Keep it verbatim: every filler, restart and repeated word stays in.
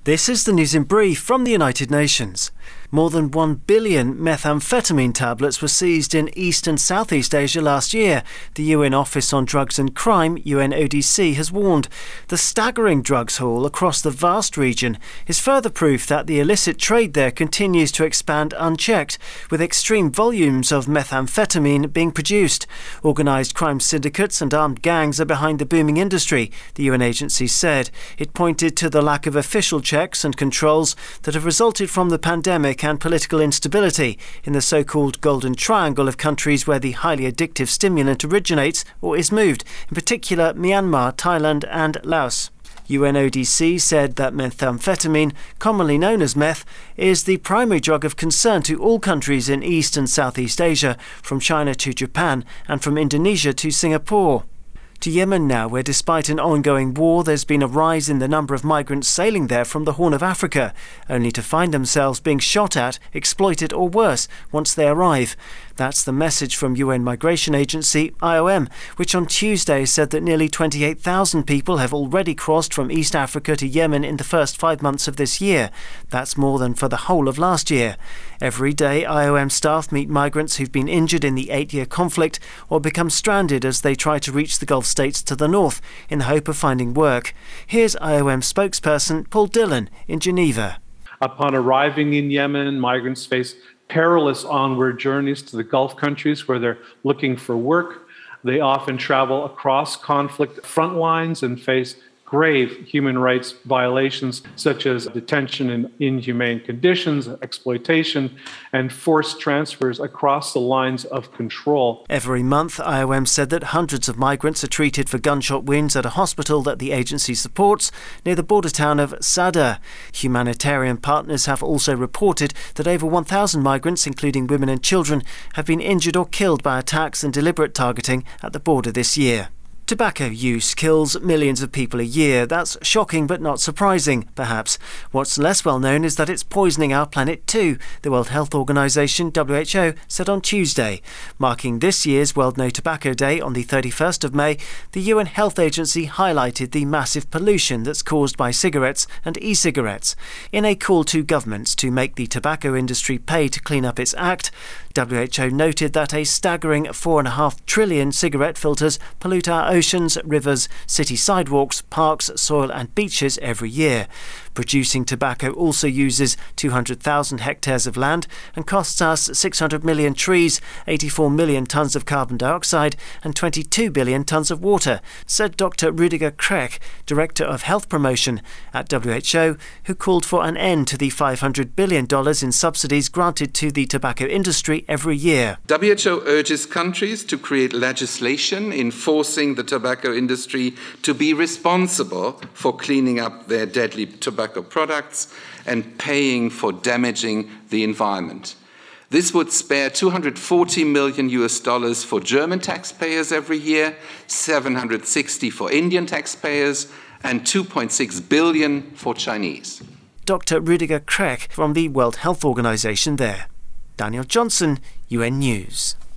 This is the news in brief from the United Nations. More than one billion methamphetamine tablets were seized in East and Southeast Asia last year. The U N Office on Drugs and Crime, U N O D C, has warned the staggering drugs haul across the vast region is further proof that the illicit trade there continues to expand unchecked, with extreme volumes of methamphetamine being produced. Organised crime syndicates and armed gangs are behind the booming industry, the U N agency said. It pointed to the lack of official checks and controls that have resulted from the pandemic and political instability in the so-called Golden Triangle of countries where the highly addictive stimulant originates or is moved, in particular Myanmar, Thailand and Laos. U N O D C said that methamphetamine, commonly known as meth, is the primary drug of concern to all countries in East and Southeast Asia, from China to Japan and from Indonesia to Singapore. To Yemen now, where despite an ongoing war, there's been a rise in the number of migrants sailing there from the Horn of Africa, only to find themselves being shot at, exploited or worse once they arrive. That's the message from U N Migration Agency, I O M, which on Tuesday said that nearly twenty-eight thousand people have already crossed from East Africa to Yemen in the first five months of this year. That's more than for the whole of last year. Every day, I O M staff meet migrants who've been injured in the eight-year conflict or become stranded as they try to reach the Gulf states to the north in the hope of finding work. Here's I O M spokesperson Paul Dillon in Geneva. Upon arriving in Yemen, migrants face perilous onward journeys to the Gulf countries where they're looking for work. They often travel across conflict front lines and face grave human rights violations such as detention in inhumane conditions, exploitation, and forced transfers across the lines of control. Every month, I O M said that hundreds of migrants are treated for gunshot wounds at a hospital that the agency supports near the border town of Sadr. Humanitarian partners have also reported that over one thousand migrants, including women and children, have been injured or killed by attacks and deliberate targeting at the border this year. Tobacco use kills millions of people a year. That's shocking but not surprising, perhaps. What's less well known is that it's poisoning our planet too, the World Health Organization, W H O, said on Tuesday. Marking this year's World No Tobacco Day on the thirty-first of May, the U N Health Agency highlighted the massive pollution that's caused by cigarettes and e-cigarettes. In a call to governments to make the tobacco industry pay to clean up its act, W H O noted that a staggering four and a half trillion cigarette filters pollute our oceans, rivers, city sidewalks, parks, soil and beaches every year. Producing tobacco also uses two hundred thousand hectares of land and costs us six hundred million trees, eighty-four million tonnes of carbon dioxide and twenty-two billion tonnes of water, said Doctor Rudiger Krech, Director of Health Promotion at W H O, who called for an end to the five hundred billion dollars in subsidies granted to the tobacco industry every year. W H O urges countries to create legislation enforcing the tobacco industry to be responsible for cleaning up their deadly tobacco products and paying for damaging the environment. This would spare two hundred forty million U S dollars for German taxpayers every year, seven hundred sixty for Indian taxpayers, and two point six billion for Chinese. Doctor Rudiger Krech from the World Health Organization there. Daniel Johnson, U N News.